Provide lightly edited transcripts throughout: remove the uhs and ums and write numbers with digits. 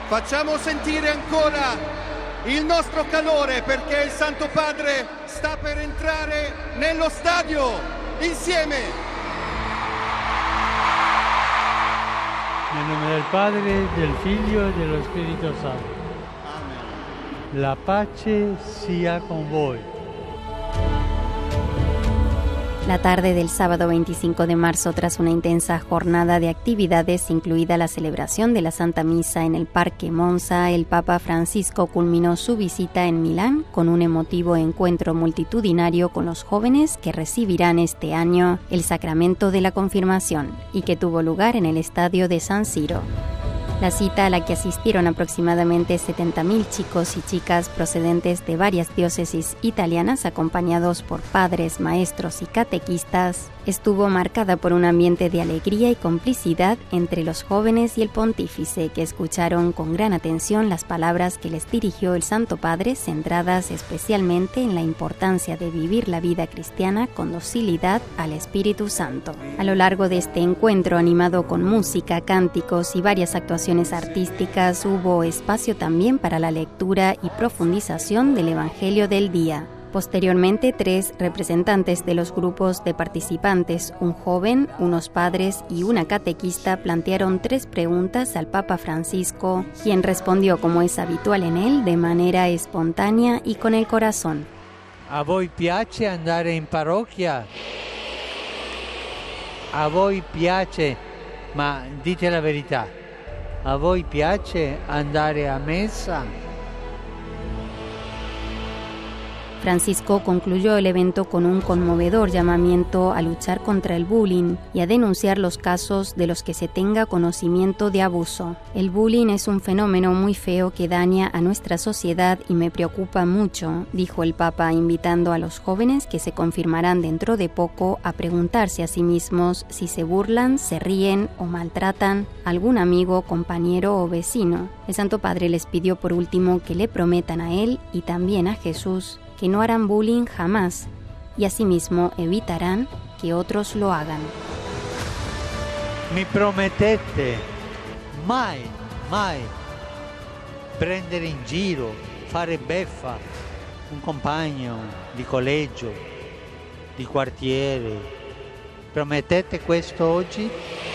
Facciamo sentire ancora il nostro calore perché il Santo Padre sta per entrare nello stadio insieme. Nel nome del Padre, del Figlio e dello Spirito Santo. Amen. La pace sia con voi. La tarde del sábado 25 de marzo, tras una intensa jornada de actividades, incluida la celebración de la Santa Misa en el Parque Monza, el Papa Francisco culminó su visita en Milán con un emotivo encuentro multitudinario con los jóvenes que recibirán este año el sacramento de la confirmación y que tuvo lugar en el estadio de San Siro. La cita, a la que asistieron aproximadamente 70.000 chicos y chicas procedentes de varias diócesis italianas, acompañados por padres, maestros y catequistas, estuvo marcada por un ambiente de alegría y complicidad entre los jóvenes y el pontífice, que escucharon con gran atención las palabras que les dirigió el Santo Padre, centradas especialmente en la importancia de vivir la vida cristiana con docilidad al Espíritu Santo. A lo largo de este encuentro, animado con música, cánticos y varias actuaciones artísticas, hubo espacio también para la lectura y profundización del Evangelio del día. Posteriormente, 3 representantes de los grupos de participantes, un joven, unos padres y una catequista, plantearon 3 preguntas al Papa Francisco, quien respondió, como es habitual en él, de manera espontánea y con el corazón. ¿A voi piace andare in parrocchia? ¿A voi piace, ma dite la verità, a voi piace andare a messa? Francisco concluyó el evento con un conmovedor llamamiento a luchar contra el bullying y a denunciar los casos de los que se tenga conocimiento de abuso. El bullying es un fenómeno muy feo que daña a nuestra sociedad y me preocupa mucho, dijo el Papa, invitando a los jóvenes que se confirmarán dentro de poco a preguntarse a sí mismos si se burlan, se ríen o maltratan a algún amigo, compañero o vecino. El Santo Padre les pidió por último que le prometan a él y también a Jesús que no harán bullying jamás y asimismo evitarán que otros lo hagan. Mi promettete mai prendere in giro, fare beffa un compagno di collegio, di quartiere. Promettete questo oggi?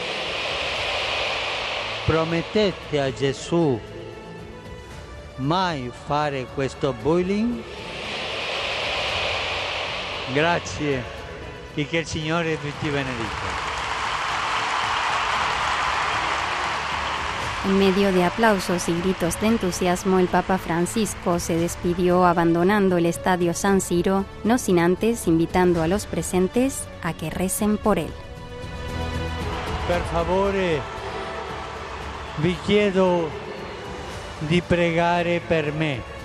Promettete a Gesù mai fare questo bullying? Grazie y que el Signore ti benedica. En medio de aplausos y gritos de entusiasmo, el Papa Francisco se despidió abandonando el estadio San Siro, no sin antes invitando a los presentes a que recen por él. Per favore, vi chiedo di pregare per me.